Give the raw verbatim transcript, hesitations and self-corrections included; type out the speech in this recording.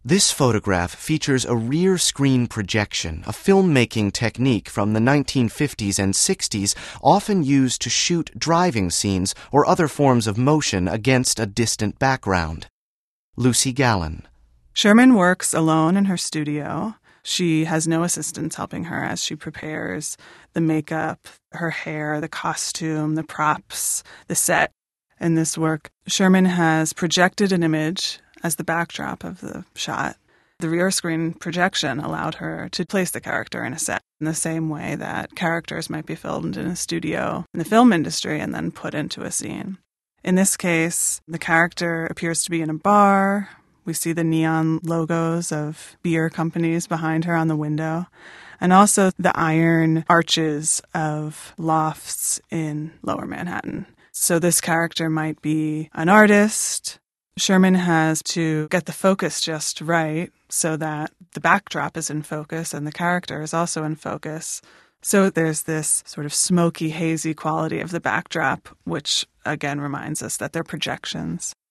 This photograph features a rear screen projection, a filmmaking technique from the nineteen fifties and sixties often used to shoot driving scenes or other forms of motion against a distant background. Lucy Gallen. Sherman works alone in her studio. She has no assistants helping her as she prepares the makeup, her hair, the costume, the props, the set. In this work, Sherman has projected an image as the backdrop of the shot. The rear screen projection allowed her to place the character in a set in the same way that characters might be filmed in a studio in the film industry and then put into a scene. In this case, the character appears to be in a bar. We see the neon logos of beer companies behind her on the window, and also the iron arches of lofts in Lower Manhattan. So this character might be an artist. Sherman has to get the focus just right so that the backdrop is in focus and the character is also in focus. So there's this sort of smoky, hazy quality of the backdrop, which again reminds us that they're projections.